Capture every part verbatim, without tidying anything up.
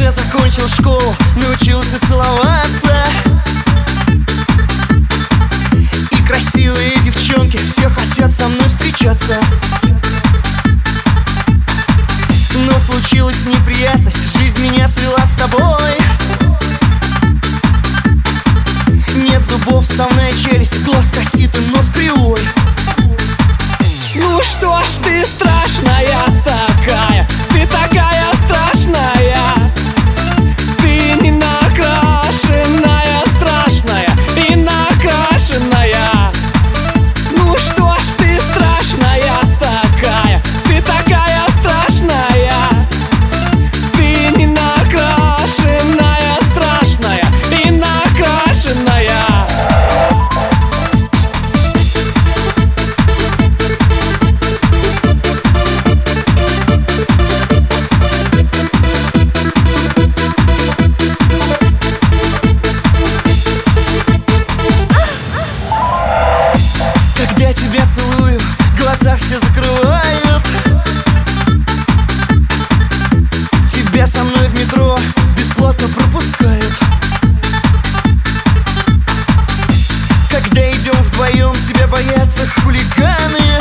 Когда закончил школу, научился целоваться, и красивые девчонки все хотят со мной встречаться. Но случилась неприятность, жизнь меня свела с тобой. Нет зубов, вставная челюсть, глаз косит и нос кривой. Ну что ж ты страшная такая, ты такая страшная. Ты не накрашенная, страшная и накрашенная. Ну что ж ты страшная такая, ты такая страшная. Ты не накрашенная, страшная и накрашенная. Когда тебя целую, глаза все закрывают. Тебя со мной в метро бесплатно пропускают. Когда идем вдвоем, тебя боятся хулиганы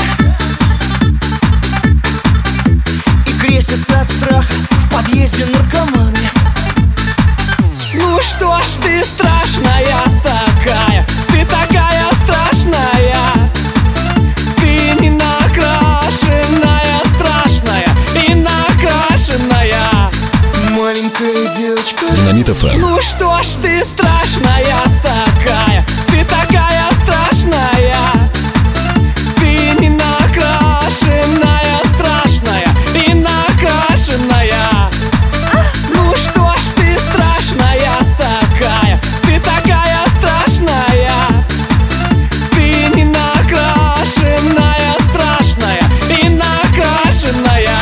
и крестятся от страха в подъезде наркоманы. Ну что ж ты страшная такая, ты такая страшная. Ты не накрашенная, страшная и накрашенная. Маленькая девочка. Динамит эф эм. Ну что ж ты страшная такая, ты такая страшная. Ты не накрашенная, страшная и накрашенная. Ну что ж ты страшная такая, ты такая страшная. Ты не накрашенная, страшная и накрашенная.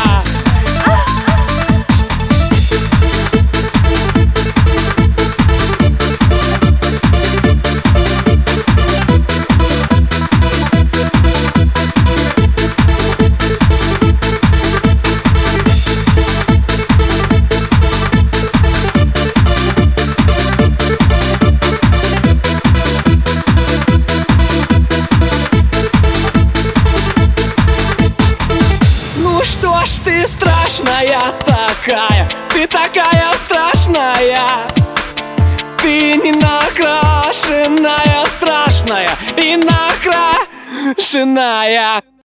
Ну что ж ты страшная такая, ты такая страшная. Ты не накрашенная, страшная и накрашенная.